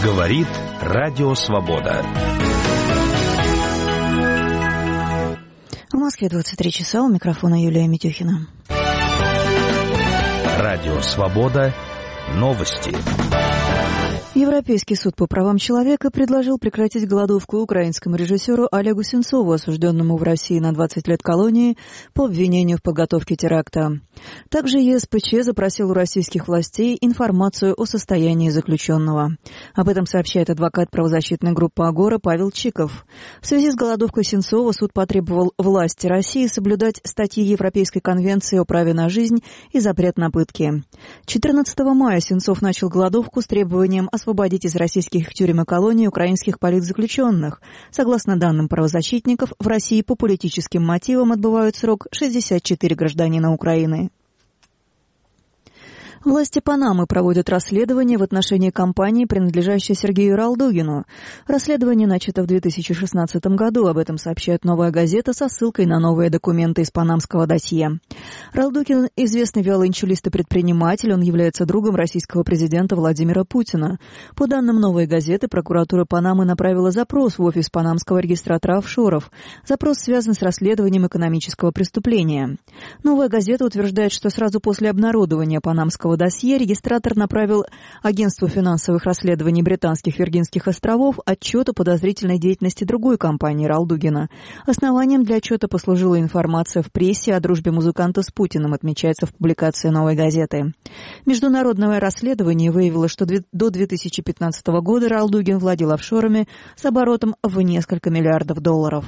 Говорит Радио Свобода. В Москве 23 часа. У микрофона Юлия Митюхина. Радио Свобода. Новости. Европейский суд по правам человека предложил прекратить голодовку украинскому режиссеру Олегу Сенцову, осужденному в России на 20 лет колонии по обвинению в подготовке теракта. Также ЕСПЧ запросил у российских властей информацию о состоянии заключенного. Об этом сообщает адвокат правозащитной группы «Агора» Павел Чиков. В связи с голодовкой Сенцова суд потребовал власти России соблюдать статьи Европейской конвенции о праве на жизнь и запрет на пытки. 14 мая Сенцов начал голодовку с требованием освободить из российских тюрем и колоний украинских политзаключенных. Согласно данным правозащитников, в России по политическим мотивам отбывают срок 64 гражданина Украины. Власти Панамы проводят расследование в отношении компании, принадлежащей Сергею Ралдугину. Расследование начато в 2016 году, об этом сообщает «Новая газета» со ссылкой на новые документы из панамского досье. Ралдугин – известный виолончелист и предприниматель, он является другом российского президента Владимира Путина. По данным «Новой газеты», прокуратура Панамы направила запрос в офис панамского регистратора офшоров. Запрос связан с расследованием экономического преступления. «Новая газета» утверждает, что сразу после обнародования панамского досье регистратор направил Агентству финансовых расследований Британских Виргинских островов отчет о подозрительной деятельности другой компании Ралдугина. Основанием для отчета послужила информация в прессе о дружбе музыканта с Путиным, отмечается в публикации «Новой газеты». Международное расследование выявило, что до 2015 года Ралдугин владел офшорами с оборотом в несколько миллиардов долларов.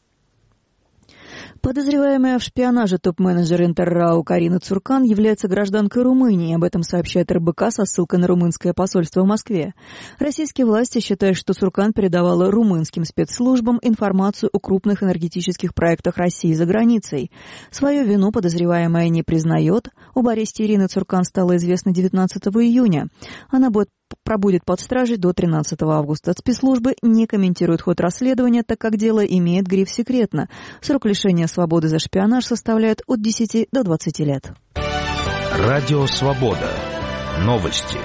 Подозреваемая в шпионаже топ-менеджер Интеррау Карина Цуркан является гражданкой Румынии. Об этом сообщает РБК со ссылкой на румынское посольство в Москве. Российские власти считают, что Цуркан передавала румынским спецслужбам информацию о крупных энергетических проектах России за границей. Свою вину подозреваемая не признает. Об аресте Ирины Цуркан стало известно 19 июня. Она пробудет под стражей до 13 августа. Спецслужбы не комментируют ход расследования, так как дело имеет гриф «секретно». Срок лишения свободы за шпионаж составляет от 10 до 20 лет. Радио Свобода. Новости.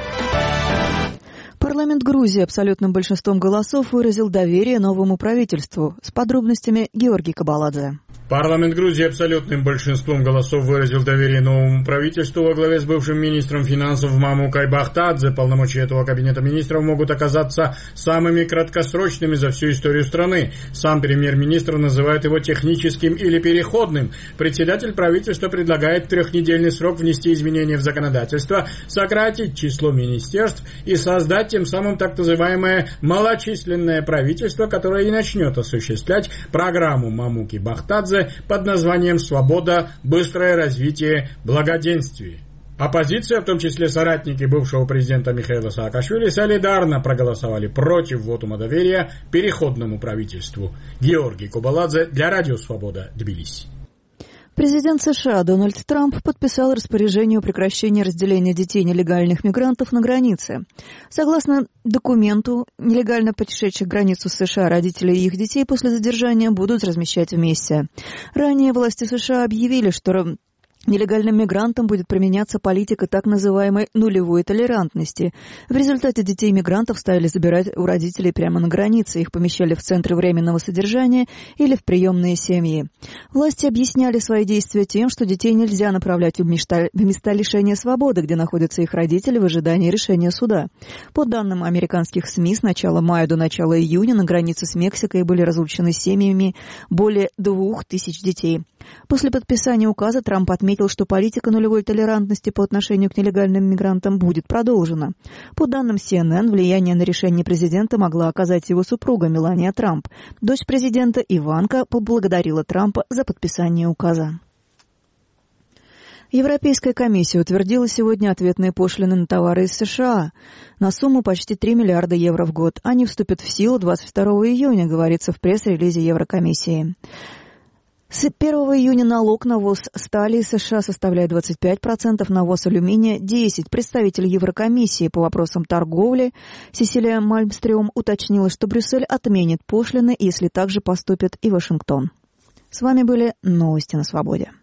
Парламент Грузии абсолютным большинством голосов выразил доверие новому правительству. С подробностями Георгий Кабаладзе. Парламент Грузии абсолютным большинством голосов выразил доверие новому правительству во главе с бывшим министром финансов Мамукай Бахтадзе. Полномочия этого кабинета министров могут оказаться самыми краткосрочными за всю историю страны. Сам премьер-министр называет его техническим или переходным. Председатель правительства предлагает в 3-недельный срок внести изменения в законодательство, сократить число министерств и создать тем самым так называемое малочисленное правительство, которое и начнет осуществлять программу Мамуки Бахтадзе под названием «Свобода, быстрое развитие, благоденствие». Оппозиция, в том числе соратники бывшего президента Михаила Саакашвили, солидарно проголосовали против вотума доверия переходному правительству. Георгий Кабаладзе для Радио Свобода, Тбилиси. Президент США Дональд Трамп подписал распоряжение о прекращении разделения детей нелегальных мигрантов на границе. Согласно документу, нелегально перешедших границу с США родителей и их детей после задержания будут размещать вместе. Ранее власти США объявили, что нелегальным мигрантам будет применяться политика так называемой нулевой толерантности. В результате детей мигрантов стали забирать у родителей прямо на границе. Их помещали в центры временного содержания или в приемные семьи. Власти объясняли свои действия тем, что детей нельзя направлять в места лишения свободы, где находятся их родители в ожидании решения суда. По данным американских СМИ, с начала мая до начала июня на границе с Мексикой были разлучены семьями более 2000 детей. После подписания указа Трамп отметил, что политика нулевой толерантности по отношению к нелегальным мигрантам будет продолжена. По данным CNN, влияние на решение президента могла оказать его супруга Мелания Трамп. Дочь президента Иванка поблагодарила Трампа за подписание указа. Европейская комиссия утвердила сегодня ответные пошлины на товары из США на сумму почти 3 миллиарда евро в год. Они вступят в силу 22 июня, говорится в пресс-релизе Еврокомиссии. С 1 июня налог на ввоз стали из США составляет 25%, на ввоз алюминия – 10%. Представитель Еврокомиссии по вопросам торговли Сесилия Мальмстрём уточнила, что Брюссель отменит пошлины, если также поступит и Вашингтон. С вами были новости на Свободе.